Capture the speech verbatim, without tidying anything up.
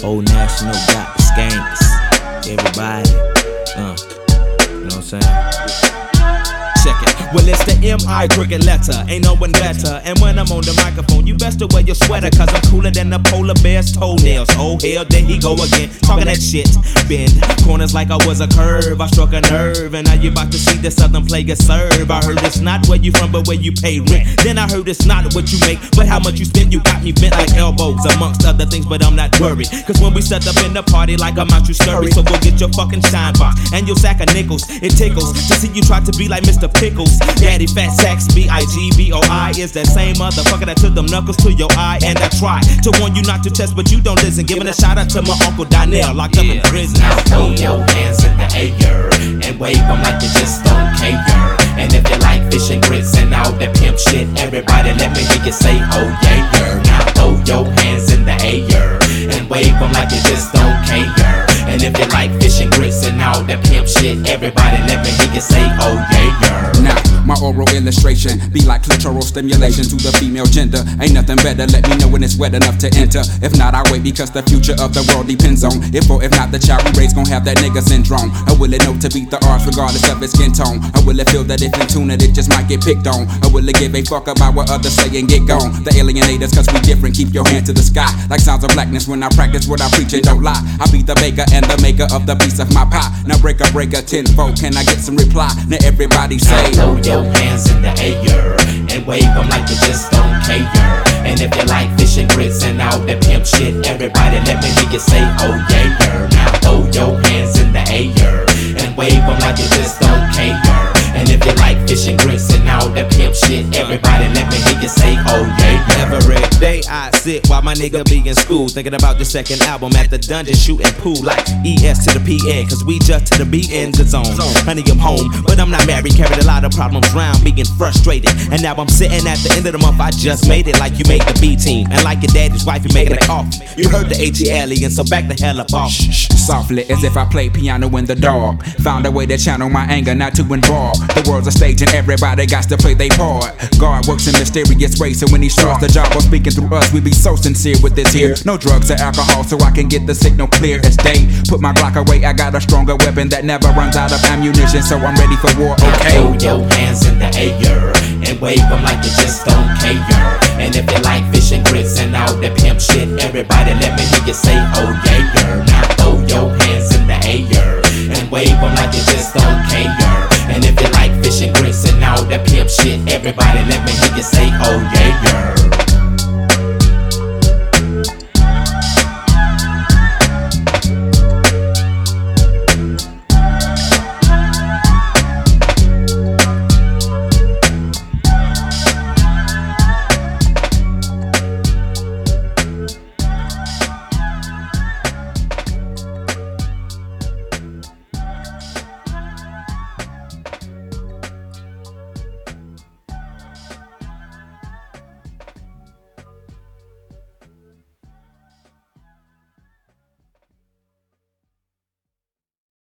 Old National got the skanks. Everybody, uh, you know what I'm saying? Check it. Well, it's the M I crooked letter, ain't no one better. And when I'm on the microphone, you best to wear your sweater, cause I'm cooler than the polar bear's toenails. Oh hell, there he go again, talking that shit. Bend corners like I was a curve, I struck a nerve, and now you about to see the southern player serve. I heard it's not where you from, but where you pay rent. Then I heard it's not what you make, but how much you spend. You got me bent like elbows, amongst other things, but I'm not worried, cause when we set up in the party like I'm out, you scurry. So go get your fucking shine box and your sack of nickels. It tickles to see you try to be like Mister Pickles. Daddy Fat Sacks, B I G B O I is that same motherfucker that took them knuckles to your eye. And I try to warn you not to test, but you don't listen. Giving a shout out to my Uncle Donnell, locked up in prison. Now throw your hands in the air and wave them like you just don't care. And if you like fish and grits and all that pimp shit, everybody let me hear you say, oh yeah. Now throw your hands in the air and wave them like you just don't care. And if you like fish and grits and all that pimp shit, everybody let me hear you say, oh yeah. Now, my oral illustration be like clitoral stimulation to the female gender. Ain't nothing better, let me know when it's wet enough to enter. If not, I wait because the future of the world depends on if or if not the child we raise gon' have that nigga syndrome. Or will it know to beat the odds regardless of its skin tone? Or will it feel that if in tune it, it just might get picked on? Or will it give a fuck about what others say and get gone? The alienators, cause we different, keep your hand to the sky. Like sounds of blackness when I practice what I preach and don't lie. I be the baker and the maker of the piece of my pie. Now break a break a tenfold, can I get some reply? Now everybody say, throw your hands in the air and wave them like you just don't care. And if you like fish and grits and all that pimp shit, everybody let me hear you say, oh yeah. Now throw your hands in the air and wave them like you just don't care. And if you like fish and grits and all that pimp shit, everybody let me hear you say, oh yeah. Every day I sit while my nigga be in school, thinking about the second album at the dungeon, shooting pool like E S to the P N, cause we just to the B in the zone. Honey, I'm home, but I'm not married, carried a lot of problems round, being frustrated. And now I'm sitting at the end of the month, I just made it like you made the B team. And like your daddy's wife, you making a coffee. You heard the H E alien, so back the hell up off. Shh, softly, as if I played piano in the dark. Found a way to channel my anger, not to involve. The world's a stage and everybody got to play their part. God works in mysterious ways, so when he starts the job of speaking through us, we be so sincere with this here. No drugs or alcohol, so I can get the signal clear as day. Put my Glock away, I got a stronger weapon that never runs out of ammunition, so I'm ready for war, okay? Now throw your hands in the air and wave them like you just don't care. And if you like fish and grits and all that pimp shit, everybody let me hear you say, oh yeah. Now throw your hands in the air and wave them like you just don't care. And if you like fish and grits and all that pimp shit, everybody let me hear you say, oh yeah.